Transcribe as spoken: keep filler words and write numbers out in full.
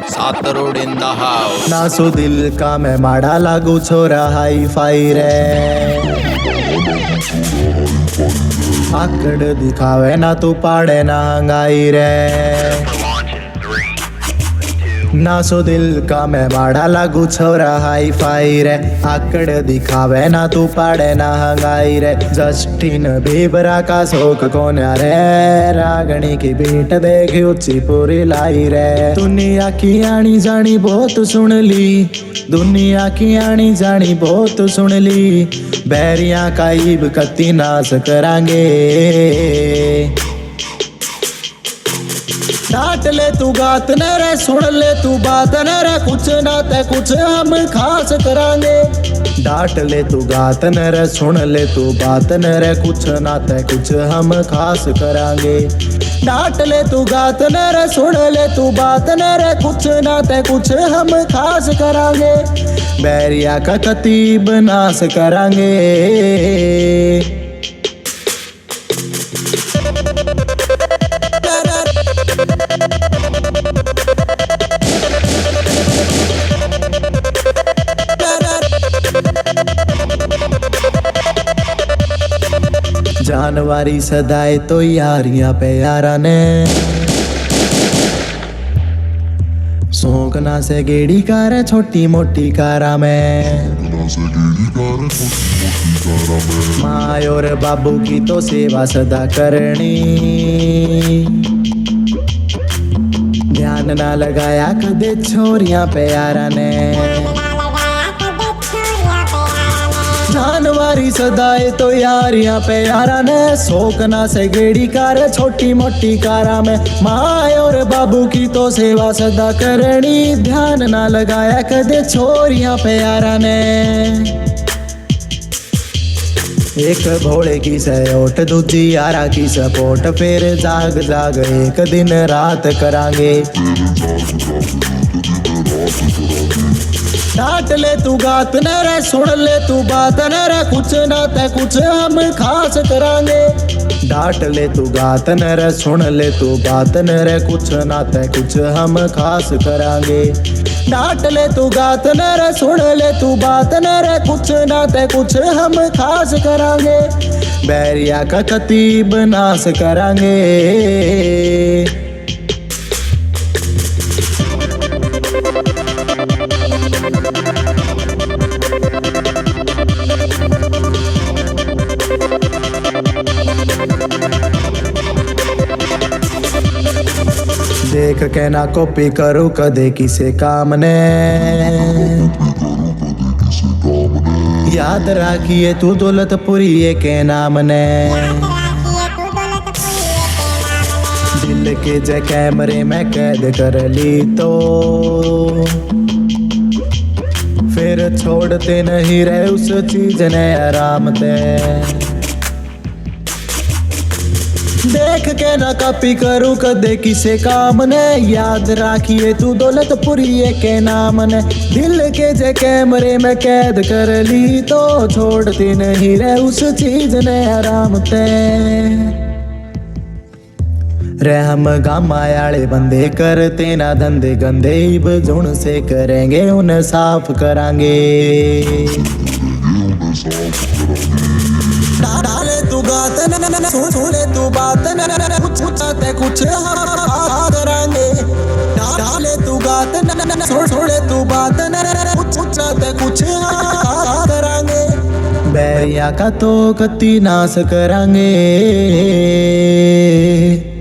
सात road in the house. नासो दिल का मैं माड़ा लागू छोरा हाई फाई रे। आकड़ दिखावे ना तू पाड़े ना हंगाई रे। नासो दिल का मैं माड़ा लागू छोरा हाई फाई रे। आकड़ दिखावे ना तू पाड़े ना हंगाई रे। जस्टिन बीबरा का शौक कौन रे। रागणी की बीट देखी ऊंची पूरी लाई रे। दुनिया की आनी जानी बहुत सुन ली। दुनिया की आनी जानी बहुत सुन ली। बैरिया का ईब कत्ती नाश करांगे। डांट ले तू गात न रे सुन ले तू बात न रे। कुछ ना ते कुछ हम खास करांगे। डांट ले तू गात न रे सुन ले तू बात न रे। कुछ ना ते कुछ हम खास करांगे। डांट ले तू गात न रे सुन ले तू बात न रे। कुछ ना ते कुछ हम खास करांगे। बैरिया का कतीब नाश करांगे। जानवारी सदाए तो यारियां पे यारा ने। सोकना से गेड़ी कार छोटी मोटी कारा में। माँ और बाबू की तो सेवा सदा करनी। ध्यान ना लगाया कदे छोरियां पे यारा ने। जानवारी सदाए तो यारियां पे यारा ने। सोकना से गेड़ी कार छोटी मोटी कारा में। माँ और बाबू की तो सेवा सदा करनी। ध्यान ना लगाया कदे छोरियां पे यारा ने। एक भोले की सयोट दूजी यारा की सपोर्ट। फिर जाग जाग एक दिन रात करांगे। डांट ले तू गात न रे सुन ले तू बात न रे। कुछ ना ते कुछ हम खास करांगे। डांट ले तू गात न रे सुन ले तू बात न रे। कुछ ना ते कुछ हम खास करांगे। डांट ले तू गात न रे सुन ले तू बात न रे। कुछ ना ते कुछ हम खास करांगे। बैरिया का कतीब नाश करांगे। देख के ना कॉपी करू कदे किसे काम ने। याद राखिए तू दौलतपुरी के नाम ने। दिल के जे कैमरे में कैद कर ली तो फिर छोड़ते नहीं रहे उस चीज ने आराम ते। देख के ना कॉपी करूँ कदे किसे काम ने। याद राखिए तू दौलतपुरी के नाम ने। दिल के जे कैमरे में कैद कर ली तो छोड़ती नहीं रहे उस चीज ने आराम ते। रहम गामायाले बंदे करते ना धंधे गंदे। इब जुण से करेंगे उन्हें साफ करांगे। डाले तू गात न सुने तू बात न। कुछ ते कुछ करांगे। डाले तू गात न सुने तू बात न। कुछ ते कुछ करांगे। बैरिया का तो कत्ती नाश करांगे।